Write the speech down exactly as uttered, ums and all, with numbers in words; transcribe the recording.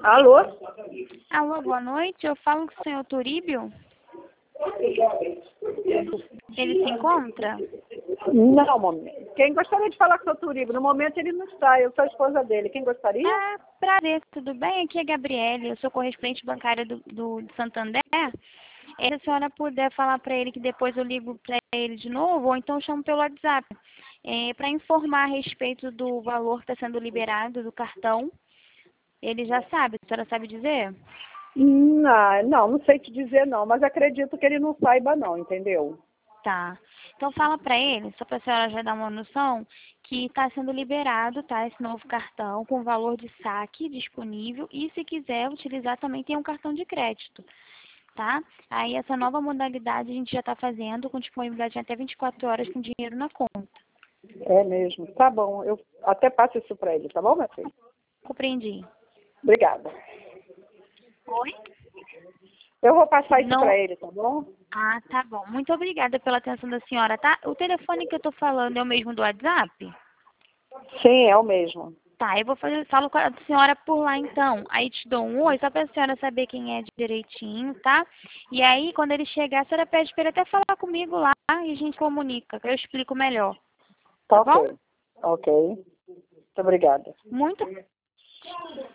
Alô? Alô, boa noite. Eu falo com o senhor Turíbio. Ele se encontra? Não, momento. Quem gostaria de falar com o seu Turíbio? No momento ele não está, eu sou a esposa dele. Quem gostaria? Ah, prazer, tudo bem? Aqui é a Gabriele, eu sou correspondente bancária do, do de Santander. E se a senhora puder falar para ele que depois eu ligo para ele de novo, ou então eu chamo pelo WhatsApp, é, para informar a respeito do valor que está sendo liberado do cartão. Ele já sabe, a senhora sabe dizer? Não, não, não sei te dizer não, mas acredito que ele não saiba não, entendeu? Tá. Então fala para ele, só para a senhora já dar uma noção, que está sendo liberado, tá, esse novo cartão com valor de saque disponível e se quiser utilizar também tem um cartão de crédito, tá? Aí essa nova modalidade a gente já está fazendo com disponibilidade de até vinte e quatro horas com dinheiro na conta. É mesmo. Tá bom, eu até passo isso para ele, tá bom, minha filha? Compreendi. Obrigada. Oi? Eu vou passar isso Não. para ele, tá bom? Ah, tá bom. Muito obrigada pela atenção da senhora, tá? O telefone que eu tô falando é o mesmo do WhatsApp? Sim, é o mesmo. Tá, eu vou fazer, falo com a senhora por lá então. Aí te dou um oi, só pra senhora saber quem é direitinho, tá? E aí, quando ele chegar, a senhora pede pra ele até falar comigo lá e a gente comunica, que eu explico melhor. Tá Tá bom? ok. Ok. Muito obrigada. Muito